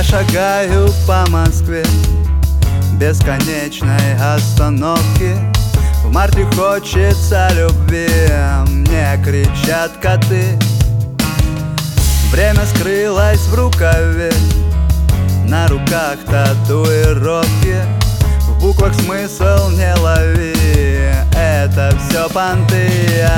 шагаю по Москве бесконечной остановки. В марте хочется любви, мне кричат коты. Время скрылось в рукаве, на руках татуировки. В буквах смысл не лови, это все понты.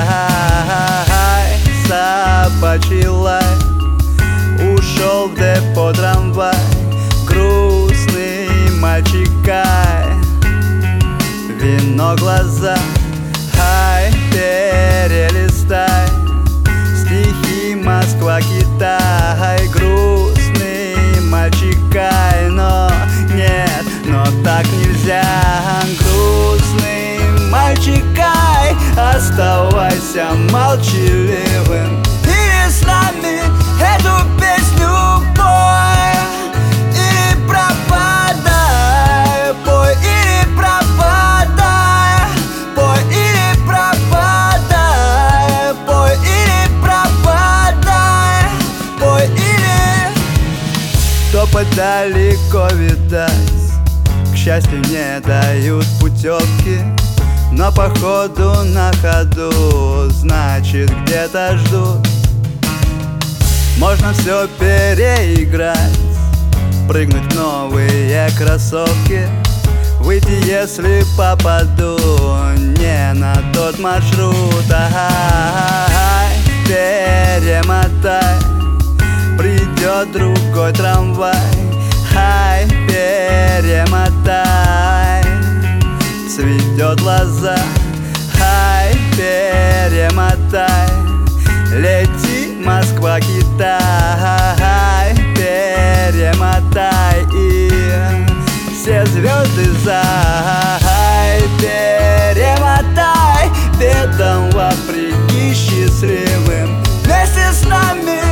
Собачий лай, ушел в депо трамвай. Грустный мальчик-ай, вино глаза. Ай, перелистай стихи Москва-Китай. Грустный мальчик-ай, но нет, но так нельзя. Грустный мальчик-ай, оставайся молчаливым и с нами эту песню пой. Или пропадай, пой, или пропадай, пой, или пропадай, пой, или пропадай, пой, или. Топать далеко видать, к счастью не дают путевки. Но походу на ходу, значит где-то ждут. Можно все переиграть, прыгнуть в новые кроссовки, выйти, если попаду не на тот маршрут. Перемотай, придет другой трамвай. Ай, перемотай, цветет лоза. Ай, перемотай, лети, Москва-Китай. Перемотай, и все звезды за. Ай, перемотай, бедам вопреки счастливым. Вместе с нами